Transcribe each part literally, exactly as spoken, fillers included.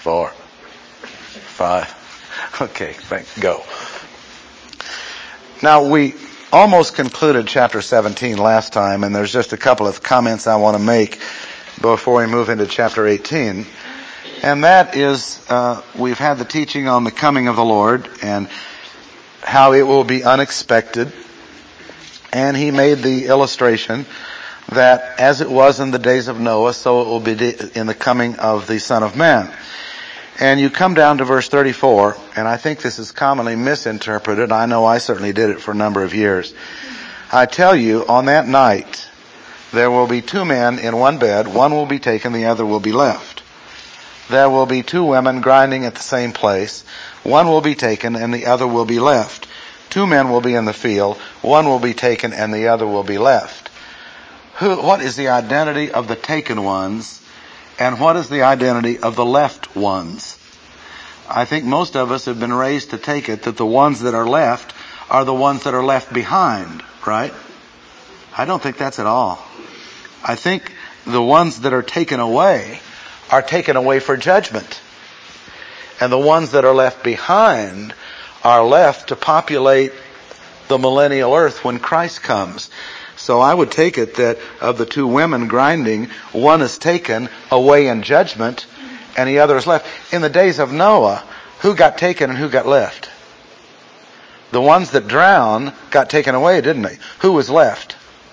four, five. Okay, thanks. Go. Now, we almost concluded chapter seventeen last time, and there's just a couple of comments I want to make before we move into chapter eighteen. And that is, uh, we've had the teaching on the coming of the Lord and how it will be unexpected. And he made the illustration that as it was in the days of Noah, so it will be in the coming of the Son of Man. And you come down to verse thirty-four, and I think this is commonly misinterpreted. I know I certainly did it for a number of years. I tell you, on that night, there will be two men in one bed. One will be taken, the other will be left. There will be two women grinding at the same place. One will be taken, and the other will be left. Two men will be in the field. One will be taken, and the other will be left. Who, what is the identity of the taken ones, and what is the identity of the left ones? I think most of us have been raised to take it that the ones that are left are the ones that are left behind, right? I don't think that's at all. I think the ones that are taken away are taken away for judgment. And the ones that are left behind are left to populate the millennial earth when Christ comes. So I would take it that of the two women grinding, one is taken away in judgment and the other is left. In the days of Noah, who got taken and who got left? The ones that drowned got taken away, didn't they? Who was left?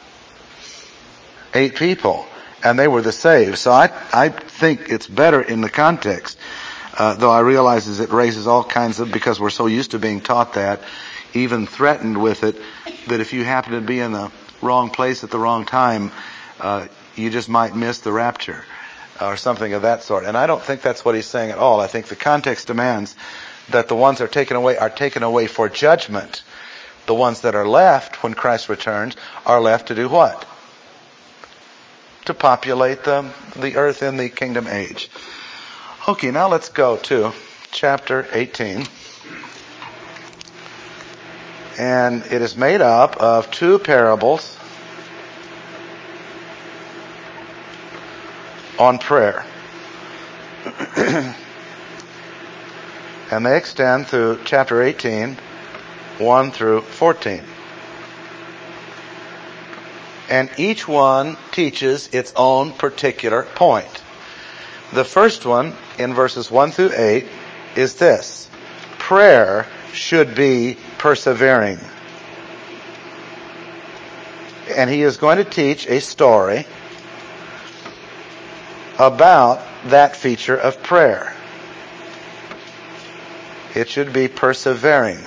Eight people. And they were the saved. So I I think it's better in the context, uh, though I realize it raises all kinds of, because we're so used to being taught that, even threatened with it, that if you happen to be in the wrong place at the wrong time, uh, you just might miss the rapture or something of that sort. And I don't think that's what he's saying at all. I think the context demands that the ones that are taken away are taken away for judgment. The ones that are left when Christ returns are left to do what? To populate the, the earth in the kingdom age. Okay, now let's go to chapter eighteen. And it is made up of two parables on prayer. And they extend through chapter eighteen, one through fourteen. And each one teaches its own particular point. The first one, in verses one through eight, is this: prayer should be persevering. And he is going to teach a story about that feature of prayer. It should be persevering.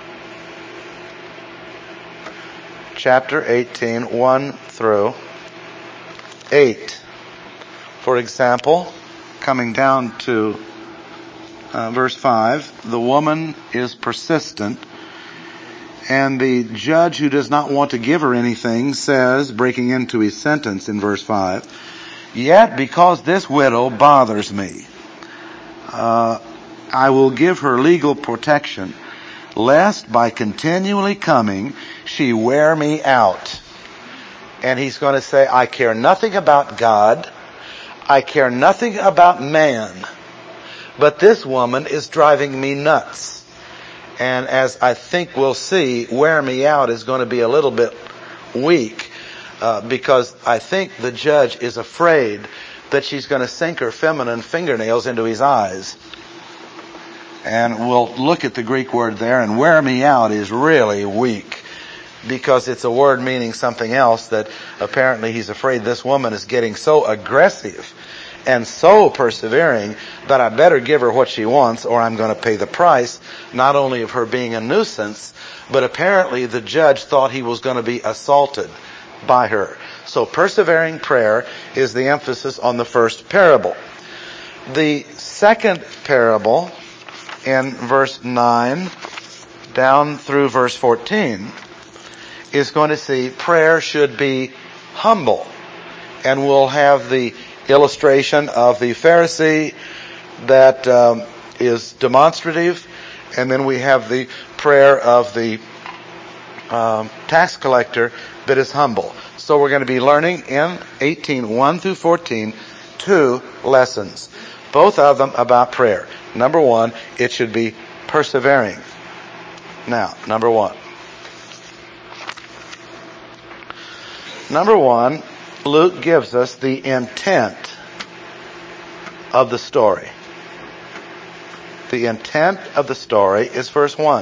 Chapter eighteen, one through eight. For example, coming down to uh, verse five, the woman is persistent, and the judge, who does not want to give her anything, says, breaking into his sentence in verse five, "Yet because this widow bothers me, uh, I will give her legal protection, lest by continually coming she wear me out." And he's going to say, I care nothing about God. I care nothing about man. But this woman is driving me nuts. And as I think we'll see, wear me out is going to be a little bit weak, uh, because I think the judge is afraid that she's going to sink her feminine fingernails into his eyes. And we'll look at the Greek word there, and wear me out is really weak, because it's a word meaning something else that apparently he's afraid this woman is getting so aggressive and so persevering that I better give her what she wants, or I'm going to pay the price, not only of her being a nuisance, but apparently the judge thought he was going to be assaulted by her. So persevering prayer is the emphasis on the first parable. The second parable, in verse nine down through verse fourteen, is going to see prayer should be humble. And we'll have the illustration of the Pharisee that um, is demonstrative, and then we have the prayer of the um, tax collector that is humble. So we're going to be learning in eighteen, one through fourteen, two lessons. Both of them about prayer. Number one, it should be persevering. Now, number one. Number one, Luke gives us the intent of the story. The intent of the story is verse one.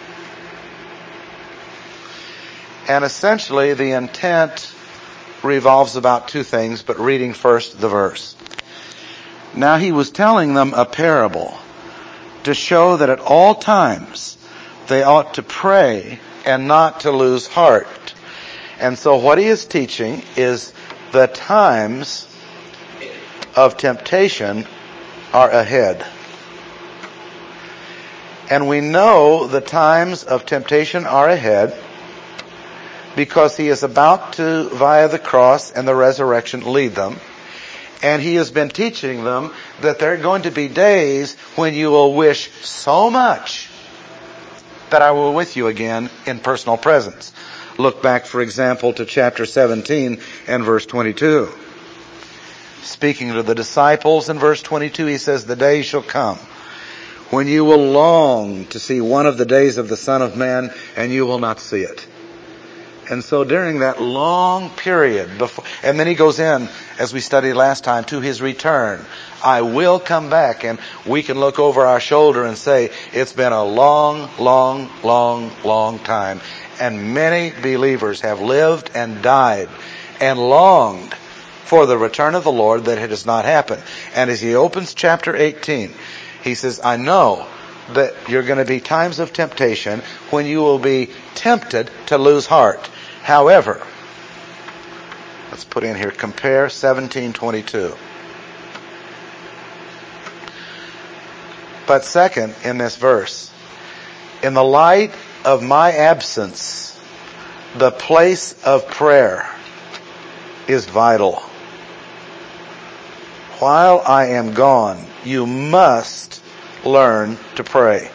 And essentially the intent revolves about two things, but reading first the verse. Now he was telling them a parable to show that at all times they ought to pray and not to lose heart. And so what he is teaching is the times of temptation are ahead. And we know the times of temptation are ahead because he is about to, via the cross and the resurrection, lead them. And he has been teaching them that there are going to be days when you will wish so much that I will with you again in personal presence. Look back, for example, to chapter seventeen and verse twenty-two. Speaking to the disciples in verse twenty-two, he says, the day shall come when you will long to see one of the days of the Son of Man, and you will not see it. And so during that long period before, and then he goes in, as we studied last time, to his return. I will come back, and we can look over our shoulder and say, it's been a long, long, long, long time. And many believers have lived and died and longed for the return of the Lord, that it has not happened. And as he opens chapter eighteen, he says, I know that you're going to be times of temptation when you will be tempted to lose heart. However, let's put in here, compare seventeen twenty-two. But second, in this verse, in the light of my absence, the place of prayer is vital. While I am gone, you must learn to pray.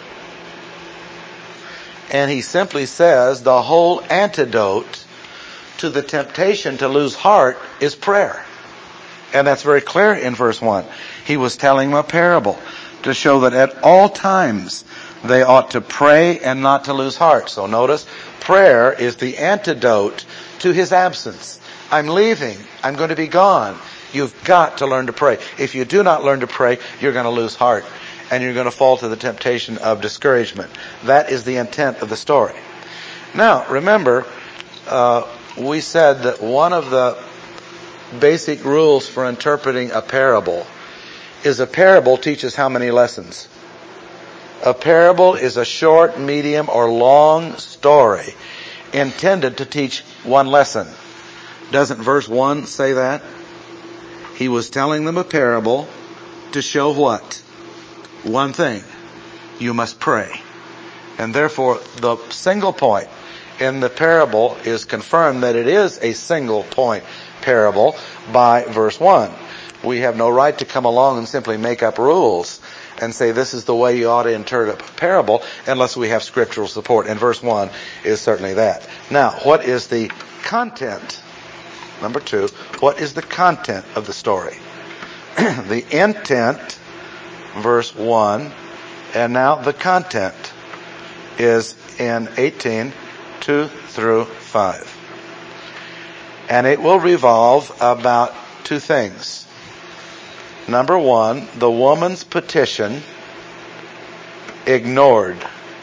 And he simply says the whole antidote to the temptation to lose heart is prayer. And that's very clear in verse one. He was telling them a parable to show that at all times they ought to pray and not to lose heart. So notice, prayer is the antidote to his absence. I'm leaving. I'm going to be gone. You've got to learn to pray. If you do not learn to pray, you're going to lose heart. And you're going to fall to the temptation of discouragement. That is the intent of the story. Now, remember, uh, we said that one of the basic rules for interpreting a parable is a parable teaches how many lessons? A parable is a short, medium, or long story intended to teach one lesson. Doesn't verse one say that? He was telling them a parable to show what? One thing. You must pray. And therefore, the single point in the parable is confirmed that it is a single point parable by verse one. We have no right to come along and simply make up rules and say this is the way you ought to interpret a parable unless we have scriptural support. And verse one is certainly that. Now, what is the content? Number two, what is the content of the story? The intent, verse one, and now the content is in eighteen, two through five. And it will revolve about two things. Number one, the woman's petition ignored.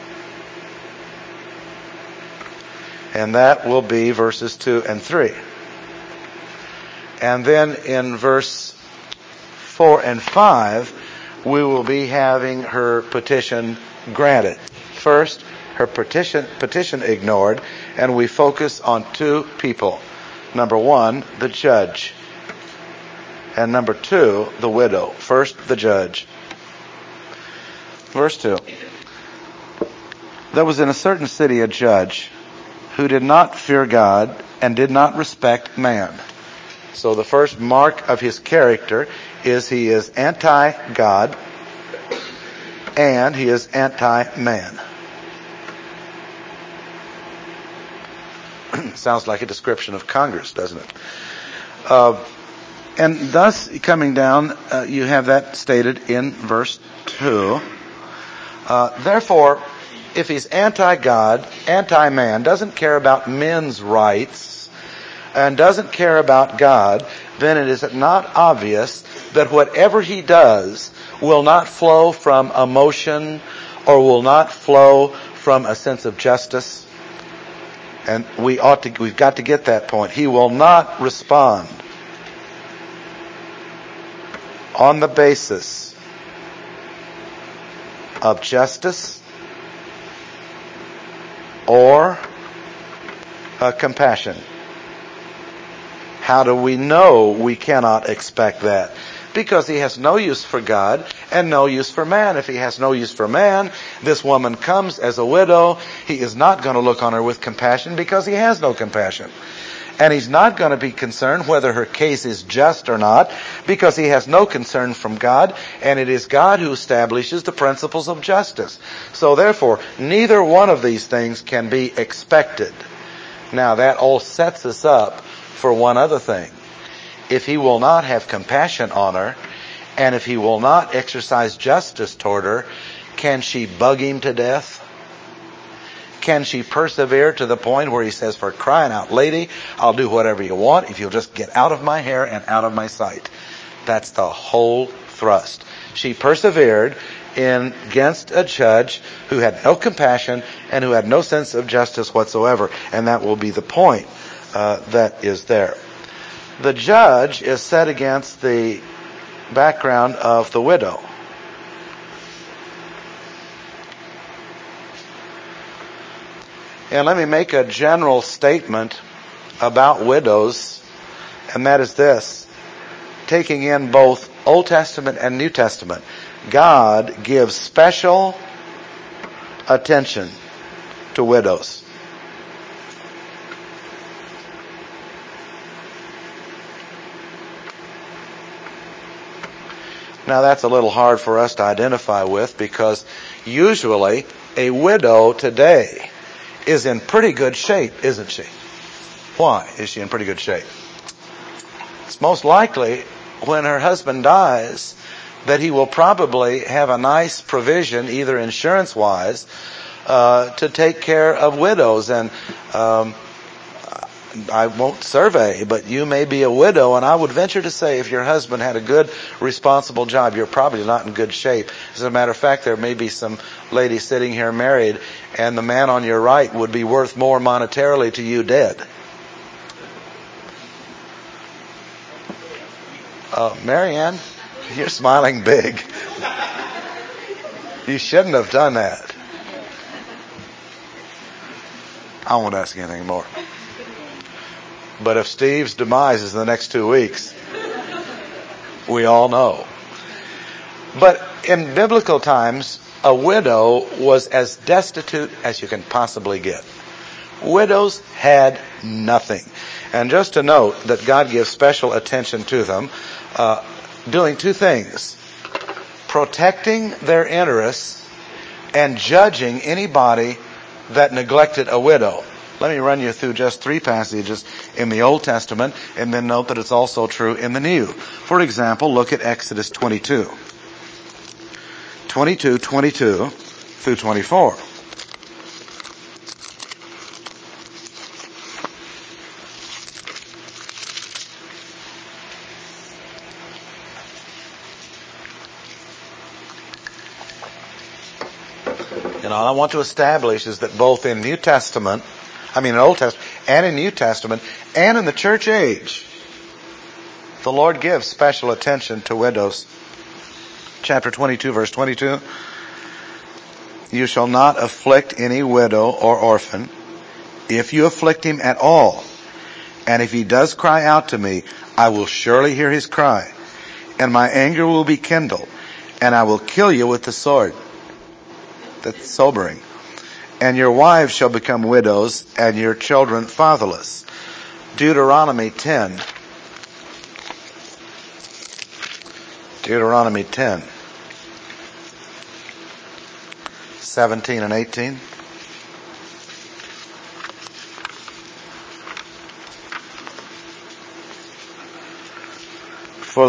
And that will be verses two and three. And then in verse four and five, we will be having her petition granted. First, her petition, petition ignored, and we focus on two people. Number one, the judge. And number two, the widow. First, the judge. Verse two. There was in a certain city a judge who did not fear God and did not respect man. So the first mark of his character is he is anti-God and he is anti-man. Sounds like a description of Congress, doesn't it? Uh, And thus, coming down, uh, you have that stated in verse two. Uh, therefore, if he's anti-God, anti-man, doesn't care about men's rights, and doesn't care about God, then it is not obvious that whatever he does will not flow from emotion or will not flow from a sense of justice. And we ought to, we've got to get that point. He will not respond on the basis of justice or uh, compassion. How do we know we cannot expect that? Because he has no use for God and no use for man. If he has no use for man, this woman comes as a widow. He is not going to look on her with compassion because he has no compassion. And he's not going to be concerned whether her case is just or not because he has no concern from God, and it is God who establishes the principles of justice. So therefore, neither one of these things can be expected. Now that all sets us up for one other thing. If he will not have compassion on her, and if he will not exercise justice toward her, can she bug him to death? Can she persevere to the point where he says, for crying out, lady, I'll do whatever you want if you'll just get out of my hair and out of my sight? That's the whole thrust. She persevered in against a judge who had no compassion and who had no sense of justice whatsoever. And that will be the point uh, that is there. The judge is set against the background of the widow. And let me make a general statement about widows, and that is this. Taking in both Old Testament and New Testament, God gives special attention to widows. Now that's a little hard for us to identify with because usually a widow today is in pretty good shape, isn't she? Why is she in pretty good shape? It's most likely when her husband dies that he will probably have a nice provision, either insurance-wise, uh, to take care of widows. And um, I won't survey, but you may be a widow, and I would venture to say if your husband had a good, responsible job, you're probably not in good shape. As a matter of fact, there may be some lady sitting here married, and the man on your right would be worth more monetarily to you dead. Uh, Marianne, you're smiling big. You shouldn't have done that. I won't ask you anything more. But if Steve's demise is in the next two weeks, we all know. But in biblical times, a widow was as destitute as you can possibly get. Widows had nothing. And just to note that God gives special attention to them, uh, doing two things. Protecting their interests and judging anybody that neglected a widow. Let me run you through just three passages in the Old Testament and then note that it's also true in the New. For example, look at Exodus twenty-two. twenty-two, twenty-two through twenty-four. And all I want to establish is that both in New Testament, I mean in Old Testament, and in New Testament, and in the church age, the Lord gives special attention to widows. Chapter twenty-two, verse twenty-two. You shall not afflict any widow or orphan. If you afflict him at all, and if he does cry out to me, I will surely hear his cry, and my anger will be kindled, and I will kill you with the sword. That's sobering. And your wives shall become widows, and your children fatherless. Deuteronomy ten. Deuteronomy ten. seventeen and eighteen.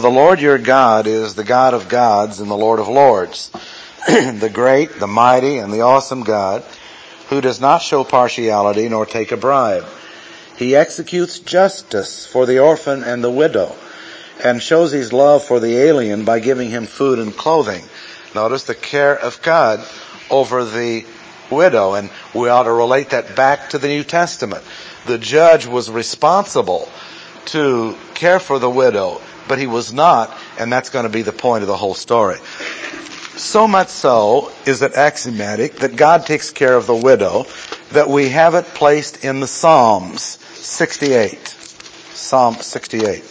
For the Lord your God is the God of gods and the Lord of lords, the great, the mighty, and the awesome God, who does not show partiality nor take a bribe. He executes justice for the orphan and the widow, and shows his love for the alien by giving him food and clothing. Notice the care of God over the widow, and we ought to relate that back to the New Testament. The judge was responsible to care for the widow, but he was not, and that's going to be the point of the whole story. So much so is it axiomatic that God takes care of the widow that we have it placed in the Psalms sixty-eight. Psalm sixty-eight.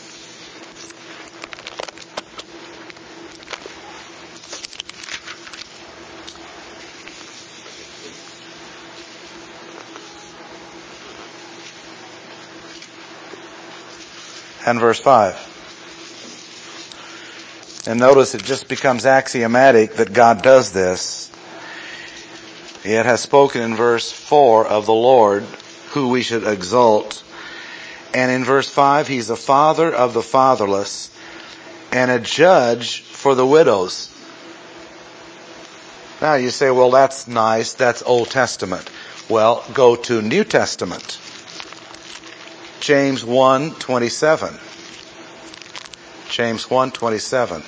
And verse five. And notice it just becomes axiomatic that God does this. It has spoken in verse four of the Lord, who we should exalt. And in verse five, He's a father of the fatherless and a judge for the widows. Now you say, well, that's nice. That's Old Testament. Well, go to New Testament. James one twenty-seven. James one twenty-seven.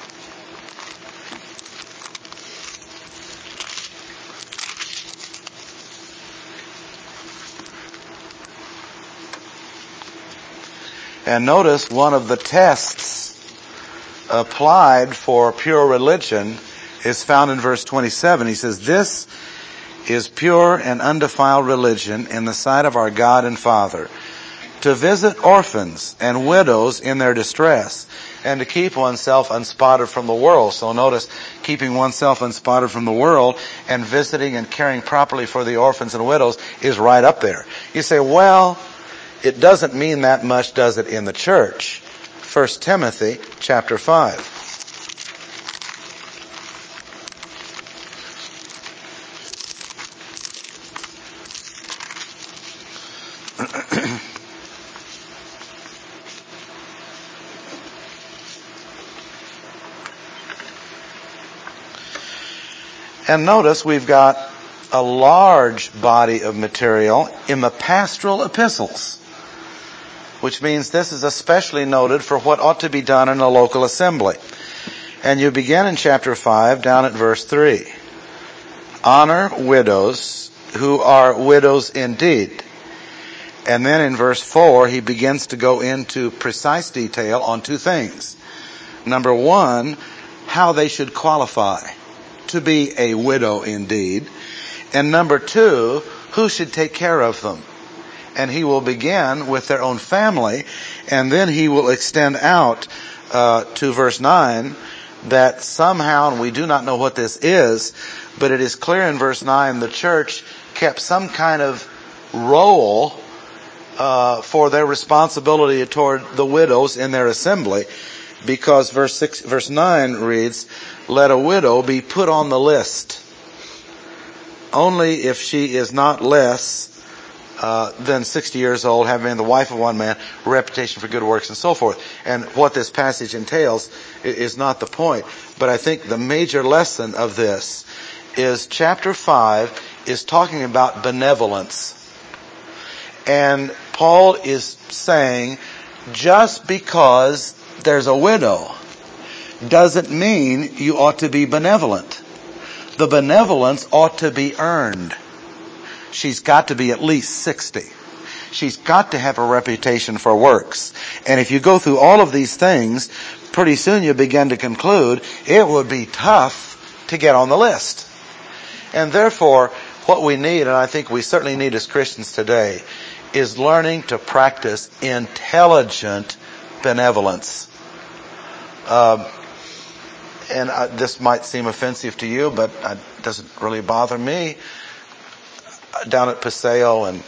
And notice one of the tests applied for pure religion is found in verse twenty-seven. He says, "This is pure and undefiled religion in the sight of our God and Father, to visit orphans and widows in their distress, and to keep oneself unspotted from the world." So notice, keeping oneself unspotted from the world and visiting and caring properly for the orphans and widows is right up there. You say, well, it doesn't mean that much, does it, in the church? First Timothy chapter five. And notice we've got a large body of material in the pastoral epistles, which means this is especially noted for what ought to be done in a local assembly. And you begin in chapter five, down at verse three. Honor widows who are widows indeed. And then in verse four, he begins to go into precise detail on two things. Number one, how they should qualify to be a widow indeed. And number two, who should take care of them. And he will begin with their own family, and then he will extend out uh, to verse nine that somehow, and we do not know what this is, but it is clear in verse nine the church kept some kind of role uh, for their responsibility toward the widows in their assembly, because verse six, verse nine reads, "Let a widow be put on the list, only if she is not less uh, than sixty years old, having been the wife of one man, reputation for good works," and so forth. And what this passage entails is not the point. But I think the major lesson of this is chapter five is talking about benevolence. And Paul is saying, just because there's a widow doesn't mean you ought to be benevolent. The benevolence ought to be earned. She's got to be at least sixty. She's got to have a reputation for works. And if you go through all of these things, pretty soon you begin to conclude it would be tough to get on the list. And therefore, what we need, and I think we certainly need as Christians today, is learning to practice intelligent benevolence. Um, and uh, this might seem offensive to you, but it doesn't really bother me. Down at Paseo and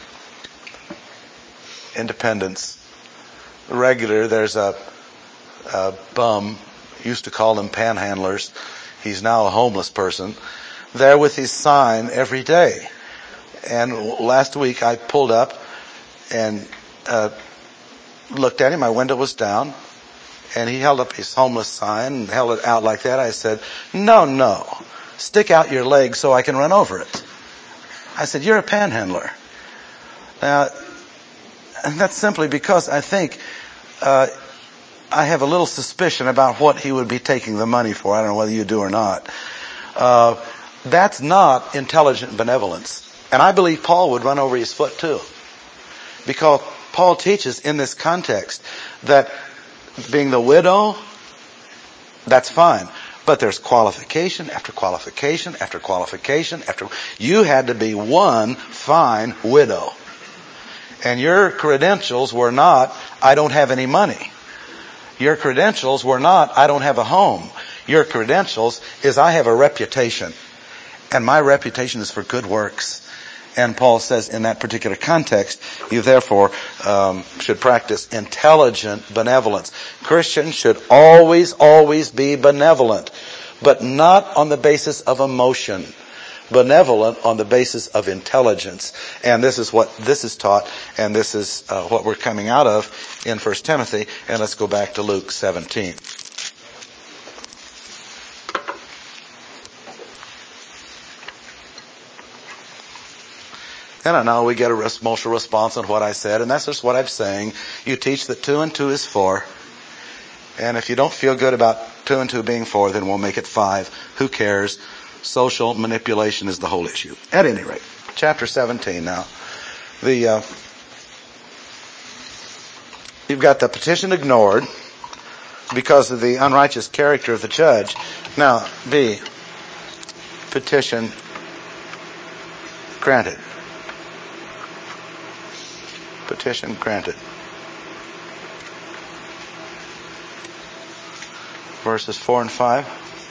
Independence, regular, there's a, a bum, used to call them panhandlers. He's now a homeless person, there with his sign every day. And last week I pulled up and uh, looked at him. My window was down. And he held up his homeless sign and held it out like that. I said, no, no. Stick out your leg so I can run over it. I said, you're a panhandler. Now, and that's simply because I think uh, I have a little suspicion about what he would be taking the money for. I don't know whether you do or not. Uh, that's not intelligent benevolence. And I believe Paul would run over his foot too. Because Paul teaches in this context that being the widow, that's fine. But there's qualification after qualification after qualification after. You had to be one fine widow. And your credentials were not, I don't have any money. Your credentials were not, I don't have a home. Your credentials is, I have a reputation. And my reputation is for good works. And Paul says in that particular context, you therefore um, should practice intelligent benevolence. Christians should always, always be benevolent, but not on the basis of emotion. Benevolent on the basis of intelligence. And this is what this is taught, and this is uh, what we're coming out of in First Timothy. And let's go back to Luke seventeen. And I know we get a emotional response on what I said, and that's just what I'm saying. You teach that two and two is four. And if you don't feel good about two and two being four, then we'll make it five. Who cares? Social manipulation is the whole issue. At any rate, chapter seventeen now. The uh, you've got the petition ignored because of the unrighteous character of the judge. Now, B, petition granted. Petition granted. Verses four and five.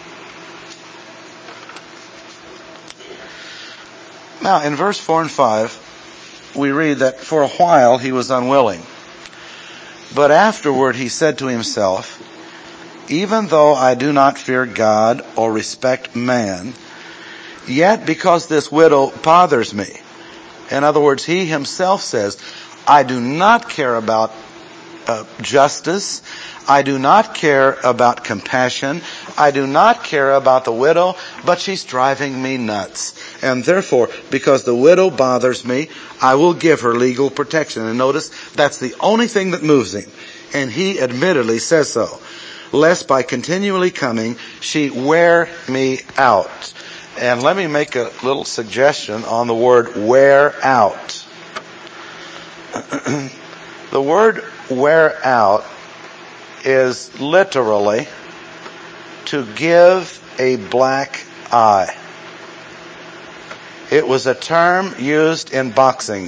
Now, in verse four and five, we read that for a while he was unwilling. But afterward he said to himself, even though I do not fear God or respect man, yet because this widow bothers me. In other words, he himself says, I do not care about uh, justice. I do not care about compassion. I do not care about the widow, but she's driving me nuts. And therefore, because the widow bothers me, I will give her legal protection. And notice, that's the only thing that moves him. And he admittedly says so. Lest by continually coming, she wear me out. And let me make a little suggestion on the word wear out. The word wear out is literally to give a black eye. It was a term used in boxing.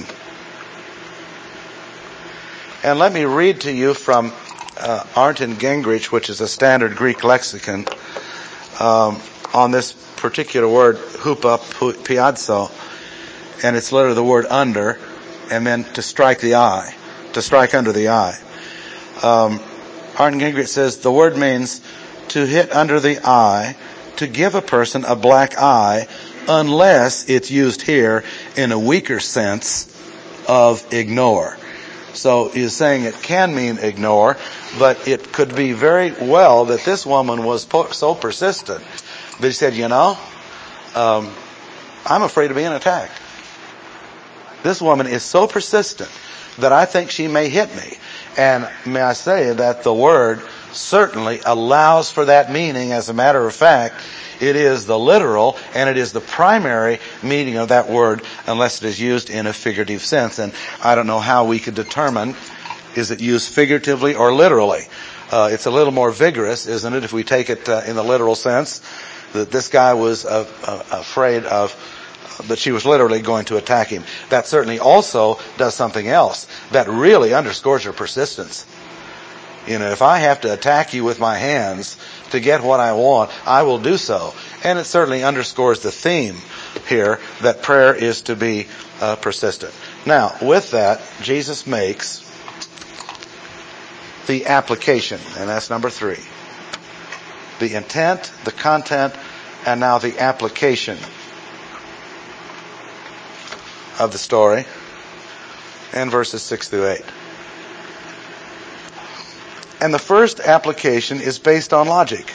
And let me read to you from uh, Arndt and Gingrich, which is a standard Greek lexicon, um, on this particular word, hupa piazzo, and it's literally the word under, and then to strike the eye, to strike under the eye. Um, Arndt and Gingrich says the word means to hit under the eye, to give a person a black eye, unless it's used here in a weaker sense of ignore. So he's saying it can mean ignore, but it could be very well that this woman was po- so persistent. But he said, you know, um, I'm afraid of being attacked. This woman is so persistent that I think she may hit me. And may I say that the word certainly allows for that meaning. As a matter of fact, it is the literal and it is the primary meaning of that word unless it is used in a figurative sense. And I don't know how we could determine, is it used figuratively or literally? Uh, it's a little more vigorous, isn't it, if we take it uh, in the literal sense, that this guy was uh, uh, afraid of, that she was literally going to attack him. That certainly also does something else. That really underscores her persistence. You know, if I have to attack you with my hands to get what I want, I will do so. And it certainly underscores the theme here that prayer is to be uh, persistent. Now, with that, Jesus makes the application, and that's number three. The intent, the content, and now the application of the story in verses six through eight. And the first application is based on logic.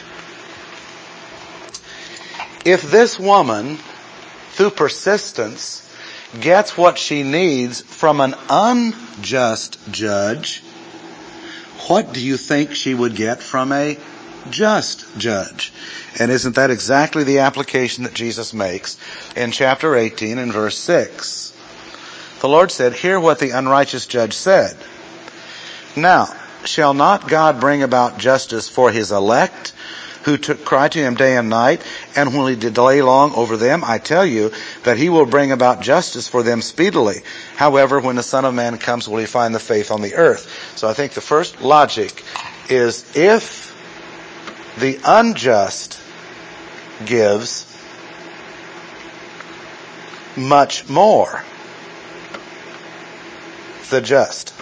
If this woman, through persistence, gets what she needs from an unjust judge, what do you think she would get from a just judge? And isn't that exactly the application that Jesus makes in chapter eighteen and verse six? The Lord said, "Hear what the unrighteous judge said. Now, shall not God bring about justice for his elect, who to, cry to him day and night, and will he delay long over them? I tell you that he will bring about justice for them speedily. However, when the Son of Man comes, will he find the faith on the earth?" So I think the first logic is, if the unjust gives much more, the just.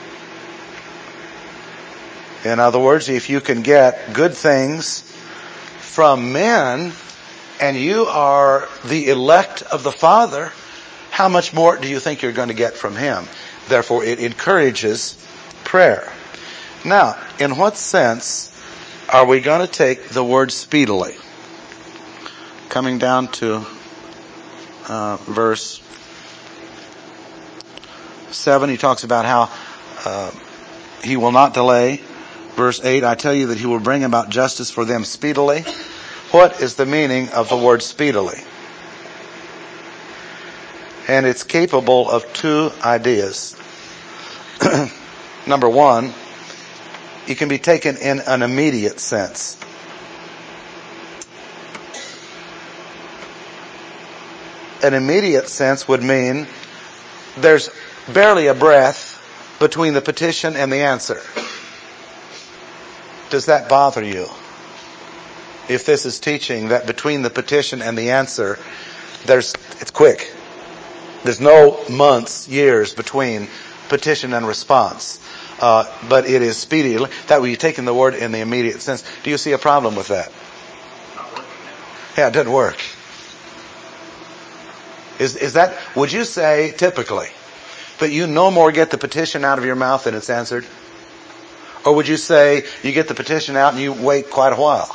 In other words, if you can get good things from men and you are the elect of the Father, how much more do you think you're going to get from him? Therefore, it encourages prayer. Now, in what sense are we going to take the word speedily? Coming down to uh, verse seven, he talks about how uh, he will not delay. Verse eight, I tell you that he will bring about justice for them speedily. What is the meaning of the word speedily? And it's capable of two ideas. Number one, it can be taken in an immediate sense. An immediate sense would mean there's barely a breath between the petition and the answer. Does that bother you? If this is teaching that between the petition and the answer, there's it's quick. There's no months, years between petition and response. Uh, but it is speedy. That way you're taking the word in the immediate sense. Do you see a problem with that? Yeah, it doesn't work. Is, is that, would you say typically that you no more get the petition out of your mouth than it's answered? Or would you say you get the petition out and you wait quite a while?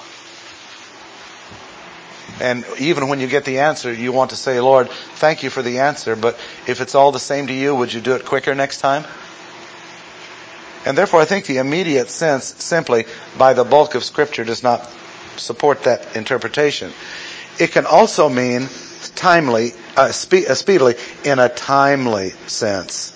And even when you get the answer, you want to say, Lord, thank you for the answer, but if it's all the same to you, would you do it quicker next time? And therefore, I think the immediate sense simply by the bulk of Scripture does not support that interpretation. It can also mean timely, uh, spe- uh, speedily in a timely sense.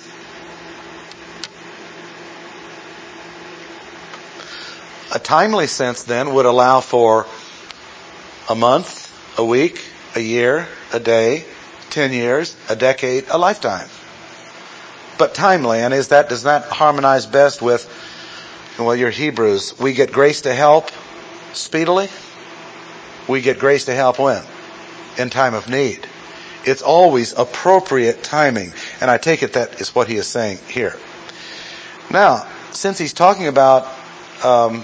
A timely sense, then, would allow for a month, a week, a year, a day, ten years, a decade, a lifetime. But timely, and is that does that harmonize best with, well, your Hebrews? We get grace to help speedily. We get grace to help when? In time of need. It's always appropriate timing, and I take it that is what he is saying here. Now, since he's talking about um,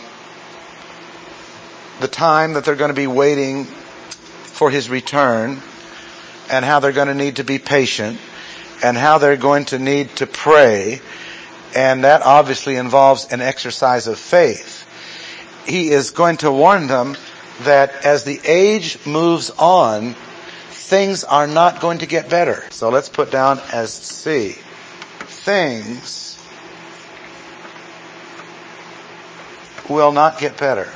the time that they're going to be waiting for his return, and how they're going to need to be patient, and how they're going to need to pray, and that obviously involves an exercise of faith. He is going to warn them that as the age moves on, things are not going to get better. So let's put down as C. Things will not get better.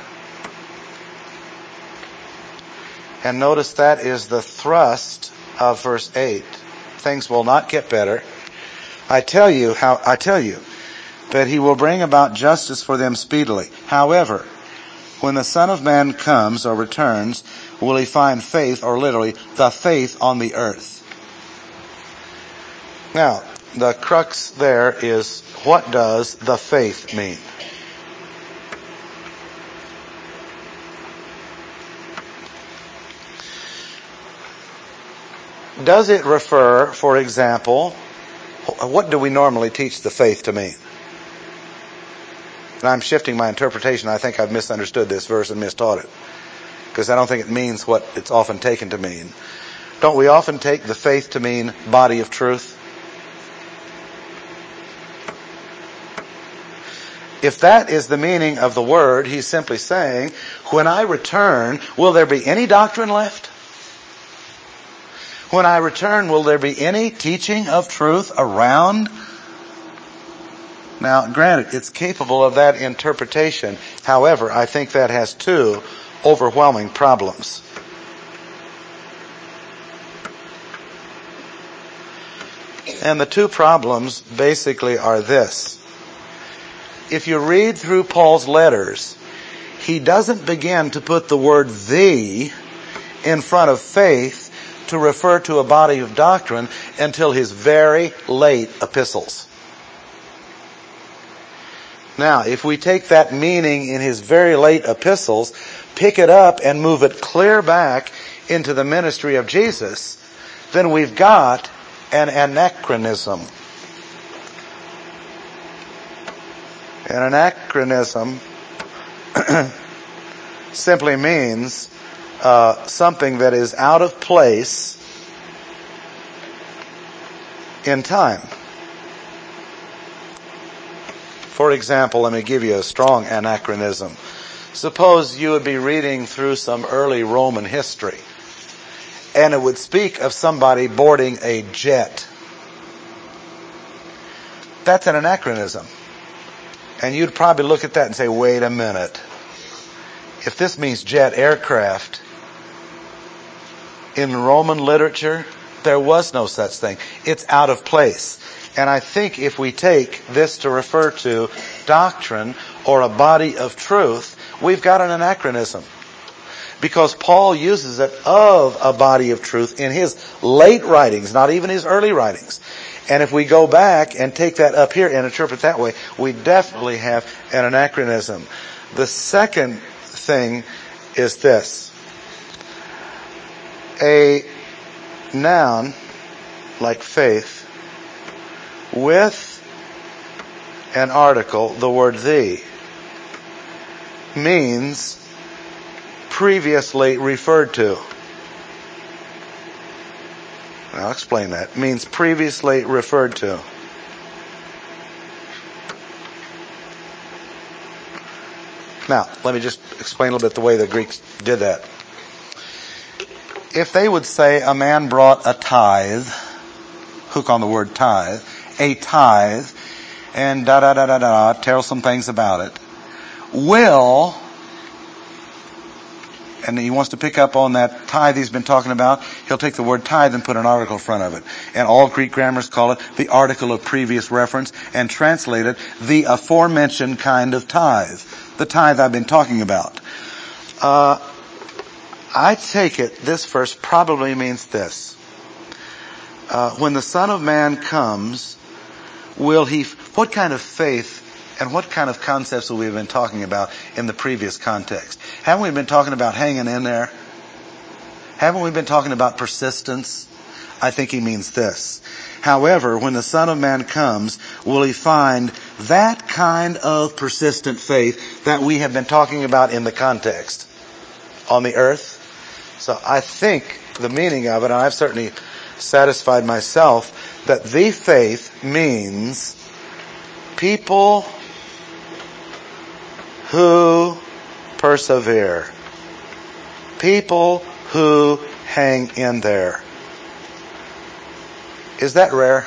And notice that is the thrust of verse eight. Things will not get better. I tell you how I tell you that he will bring about justice for them speedily. However, when the Son of Man comes or returns, will he find faith, or literally, the faith on the earth? Now, the crux there is, what does the faith mean? Does it refer, for example, what do we normally teach the faith to mean? And I'm shifting my interpretation. I think I've misunderstood this verse and mistaught it, because I don't think it means what it's often taken to mean. Don't we often take the faith to mean body of truth? If that is the meaning of the word, he's simply saying, when I return, will there be any doctrine left? When I return, will there be any teaching of truth around? Now, granted, it's capable of that interpretation. However, I think that has two overwhelming problems. And the two problems basically are this. If you read through Paul's letters, he doesn't begin to put the word "the" in front of faith to refer to a body of doctrine until his very late epistles. Now, if we take that meaning in his very late epistles, pick it up and move it clear back into the ministry of Jesus, then we've got an anachronism. An anachronism simply means uh, something that is out of place in time. For example, let me give you a strong anachronism. Suppose you would be reading through some early Roman history, and it would speak of somebody boarding a jet. That's an anachronism. And you'd probably look at that and say, wait a minute. If this means jet aircraft, in Roman literature, there was no such thing. It's out of place. And I think if we take this to refer to doctrine or a body of truth, we've got an anachronism. Because Paul uses it of a body of truth in his late writings, not even his early writings. And if we go back and take that up here and interpret that way, we definitely have an anachronism. The second thing is this. A noun like faith with an article, the word "the," means previously referred to. I'll explain that. It means previously referred to. Now, let me just explain a little bit the way the Greeks did that. If they would say a man brought a tithe, hook on the word tithe, a tithe, and da da da da da, tell some things about it, will, and he wants to pick up on that tithe he's been talking about, he'll take the word tithe and put an article in front of it. And all Greek grammars call it the article of previous reference and translate it the aforementioned kind of tithe. The tithe I've been talking about. Uh, I take it this verse probably means this. Uh, when the Son of Man comes, will he, what kind of faith and what kind of concepts have we been talking about in the previous context? Haven't we been talking about hanging in there? Haven't we been talking about persistence? I think he means this. However, when the Son of Man comes, will he find that kind of persistent faith that we have been talking about in the context on the earth? So I think the meaning of it, and I've certainly satisfied myself, that the faith means people who persevere. People who hang in there. Is that rare?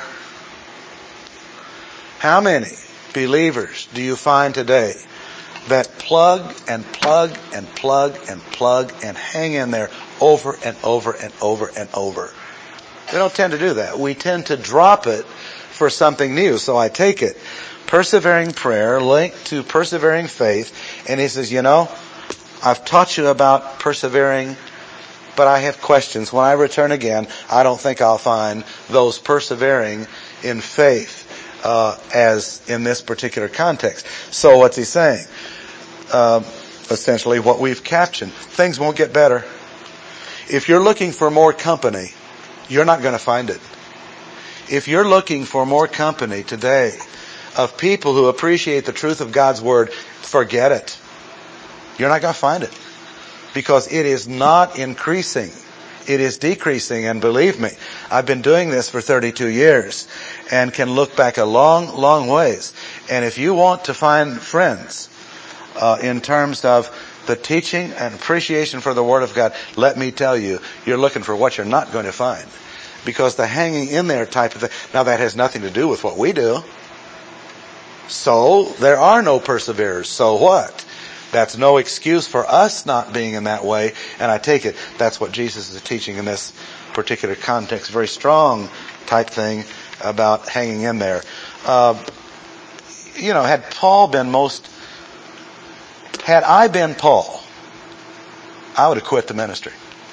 How many believers do you find today that plug and plug and plug and plug and hang in there over and over and over and over? We don't tend to do that. We tend to drop it for something new. So I take it. Persevering prayer linked to persevering faith. And he says, you know, I've taught you about persevering, but I have questions. When I return again, I don't think I'll find those persevering in faith uh, as in this particular context. So what's he saying? Uh, essentially what we've captioned. Things won't get better. If you're looking for more company, you're not going to find it. If you're looking for more company today of people who appreciate the truth of God's Word, forget it. You're not going to find it. Because it is not increasing. It is decreasing, and believe me, I've been doing this for thirty-two years and can look back a long, long ways. And if you want to find friends uh, in terms of the teaching and appreciation for the Word of God, let me tell you, you're looking for what you're not going to find. Because the hanging in there type of thing, now that has nothing to do with what we do. So, there are no perseverers. So what? That's no excuse for us not being in that way. And I take it that's what Jesus is teaching in this particular context. Very strong type thing about hanging in there. Uh, you know, had Paul been most... Had I been Paul, I would have quit the ministry.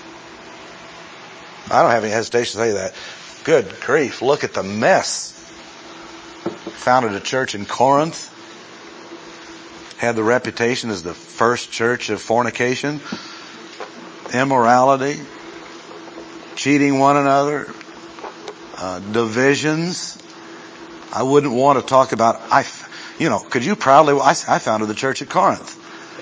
I don't have any hesitation to say that. Good grief, look at the mess. Founded a church in Corinth. Had the reputation as the first church of fornication, immorality, cheating one another, uh, divisions. I wouldn't want to talk about, I, you know, could you proudly, I, I founded the church at Corinth.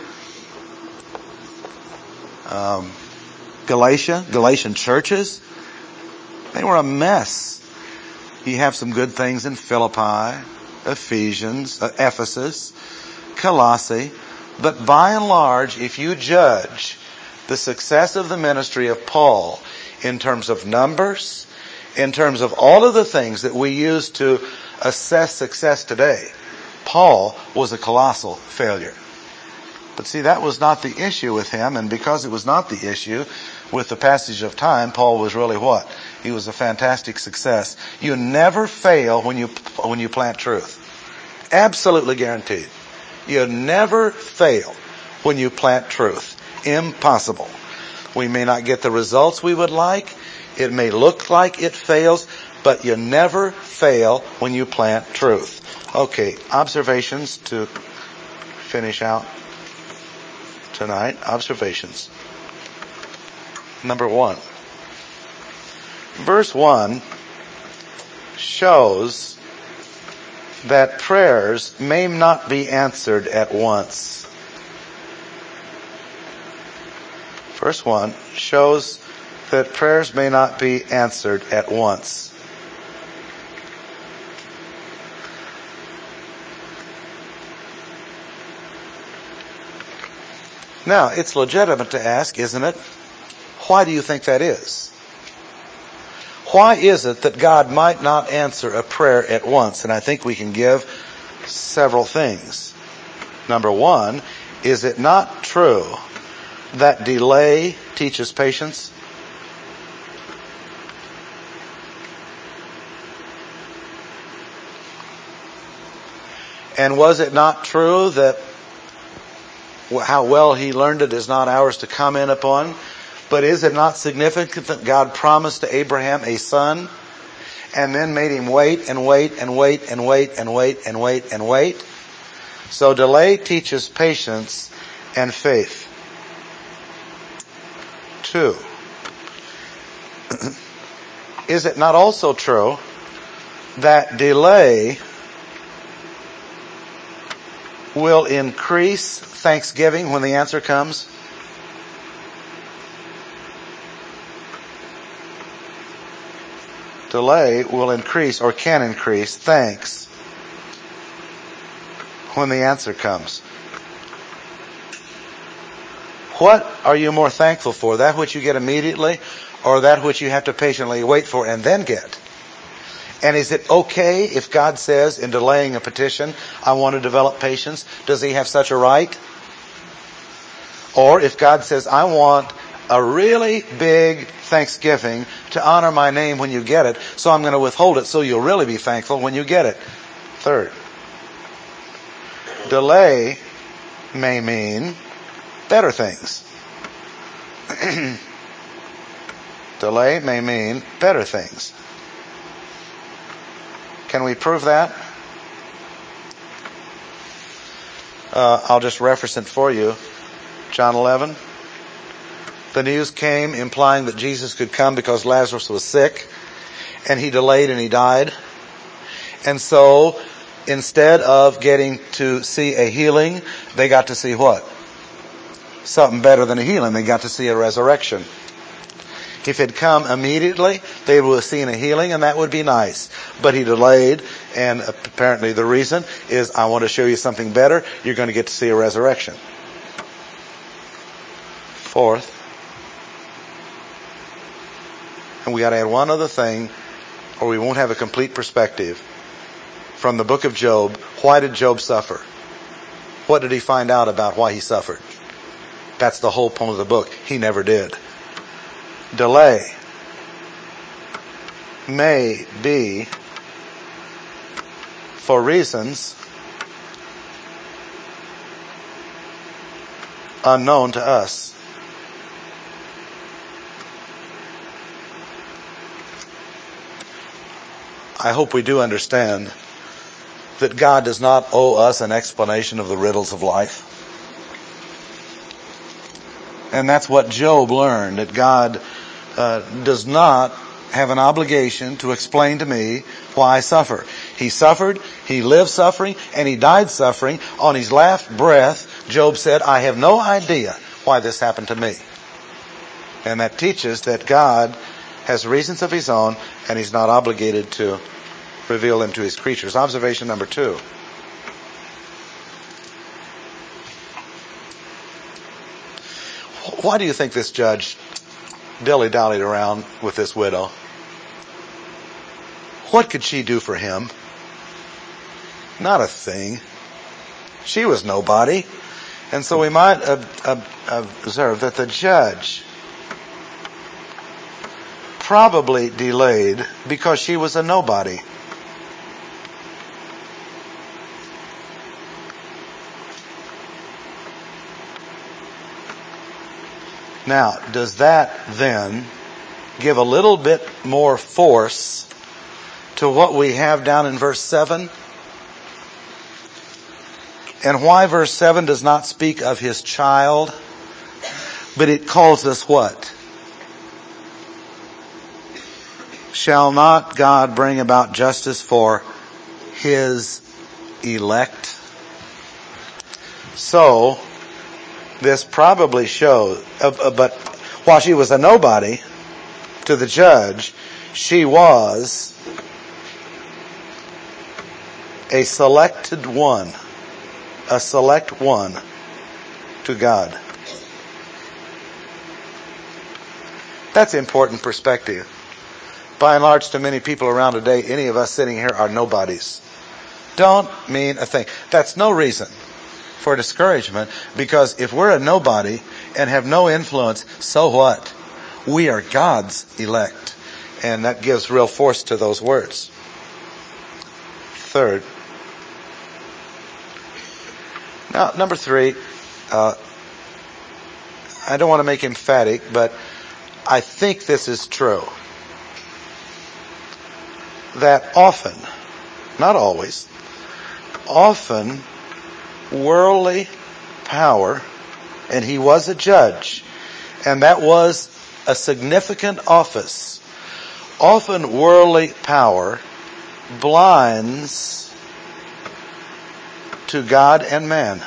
Um, Galatia, Galatian churches, they were a mess. You have some good things in Philippi, Ephesians, uh, Ephesus, Colossae, but by and large, if you judge the success of the ministry of Paul in terms of numbers, in terms of all of the things that we use to assess success today, Paul was a colossal failure. But see, that was not the issue with him, and because it was not the issue, with the passage of time, Paul was really what? He was a fantastic success. You never fail when you when you plant truth. Absolutely guaranteed. You never fail when you plant truth. Impossible. We may not get the results we would like. It may look like it fails, but you never fail when you plant truth. Okay, observations to finish out tonight. Observations. Number one. Verse one shows that prayers may not be answered at once. Verse one shows that prayers may not be answered at once. Now, it's legitimate to ask, isn't it? Why do you think that is? Why is it that God might not answer a prayer at once? And I think we can give several things. Number one, is it not true that delay teaches patience? And was it not true that how well he learned it is not ours to comment upon? But is it not significant that God promised to Abraham a son and then made him wait and wait and wait and wait and wait and wait and wait? So delay teaches patience and faith. Two, is it not also true that delay will increase thanksgiving when the answer comes? Delay will increase or can increase thanks when the answer comes. What are you more thankful for? That which you get immediately or that which you have to patiently wait for and then get? And is it okay if God says in delaying a petition, I want to develop patience? Does he have such a right? Or if God says, I want a really big thanksgiving to honor my name when you get it, so I'm going to withhold it so you'll really be thankful when you get it. Third, delay may mean better things. Delay may mean better things. Can we prove that? Uh, I'll just reference it for you. John eleven. The news came implying that Jesus could come because Lazarus was sick, and he delayed and he died. And so, instead of getting to see a healing, they got to see what? Something better than a healing. They got to see a resurrection. If it had come immediately, they would have seen a healing, and that would be nice. But he delayed, and apparently the reason is, I want to show you something better. You're going to get to see a resurrection. Fourth, and we got to add one other thing, or we won't have a complete perspective. From the book of Job, why did Job suffer? What did he find out about why he suffered? That's the whole point of the book. He never did. Delay may be for reasons unknown to us. I hope we do understand that God does not owe us an explanation of the riddles of life. And that's what Job learned, that God uh, does not have an obligation to explain to me why I suffer. He suffered, he lived suffering, and he died suffering. On his last breath, Job said, I have no idea why this happened to me. And that teaches that God has reasons of his own, and he's not obligated to reveal them to his creatures. Observation number two. Why do you think this judge dilly-dallied around with this widow? What could she do for him? Not a thing. She was nobody. And so we might ob- ob- observe that the judge probably delayed because she was a nobody. Now, does that then give a little bit more force to what we have down in verse seven? And why verse seven does not speak of his child, but it calls us what? Shall not God bring about justice for his elect? So, this probably shows, uh, uh, but while she was a nobody to the judge, she was a selected one, a select one to God. That's important perspective. By and large, to many people around today, any of us sitting here are nobodies. Don't mean a thing. That's no reason for discouragement, because if we're a nobody and have no influence, so what? We are God's elect. And that gives real force to those words. Third. Now, number three, uh, I don't want to make emphatic, but I think this is true. That often, not always, often worldly power, and he was a judge, and that was a significant office. Often worldly power blinds to God and man.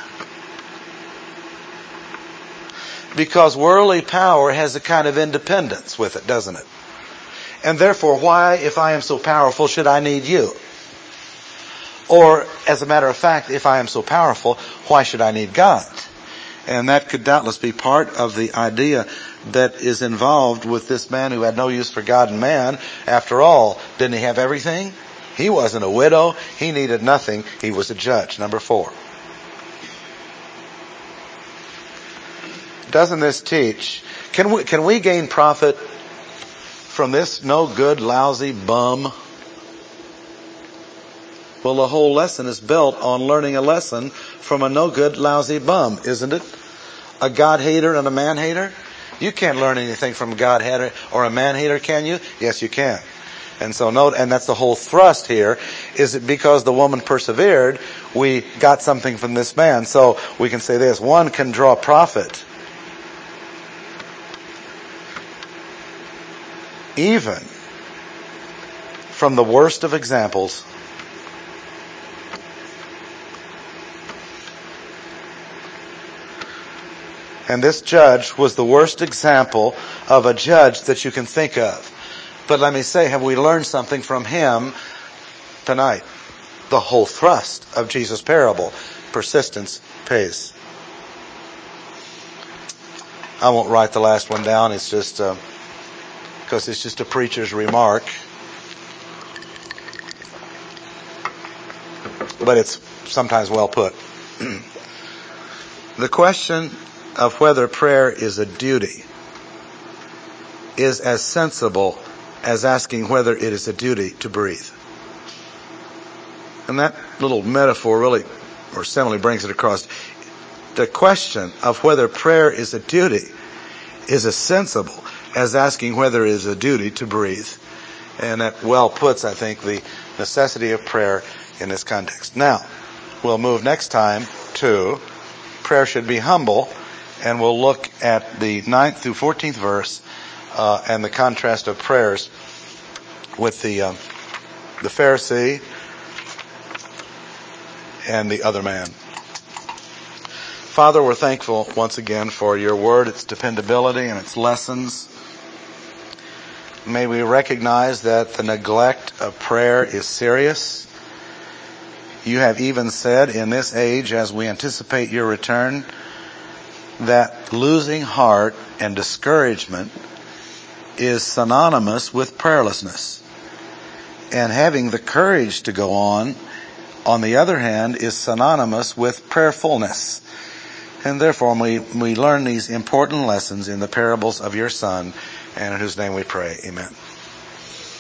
Because worldly power has a kind of independence with it, doesn't it? And therefore, why, if I am so powerful, should I need you? Or, as a matter of fact, if I am so powerful, why should I need God? And that could doubtless be part of the idea that is involved with this man who had no use for God and man. After all, didn't he have everything? He wasn't a widow. He needed nothing. He was a judge. Number four. Doesn't this teach? Can we, can we gain profit from this no good, lousy bum? Well, the whole lesson is built on learning a lesson from a no good, lousy bum, isn't it? A God hater and a man hater? You can't learn anything from a God hater or a man hater, can you? Yes, you can. And so note, and that's the whole thrust here, is that because the woman persevered, we got something from this man. So we can say this: one can draw profit even from the worst of examples. And this judge was the worst example of a judge that you can think of. But let me say, have we learned something from him tonight? The whole thrust of Jesus' parable. Persistence pays. I won't write the last one down. It's just, uh, because it's just a preacher's remark. But it's sometimes well put. The question of whether prayer is a duty is as sensible as asking whether it is a duty to breathe. And that little metaphor really, or simile, brings it across. The question of whether prayer is a duty is as sensible as asking whether it is a duty to breathe. And that well puts, I think, the necessity of prayer in this context. Now, we'll move next time to prayer should be humble, and we'll look at the ninth through fourteenth verse uh, and the contrast of prayers with the uh, the Pharisee and the other man. Father, we're thankful once again for your word, its dependability and its lessons. May we recognize that the neglect of prayer is serious. You have even said in this age, as we anticipate your return, that losing heart and discouragement is synonymous with prayerlessness. And having the courage to go on, on the other hand, is synonymous with prayerfulness. And therefore we, we learn these important lessons in the parables of your Son, and in whose name we pray. Amen.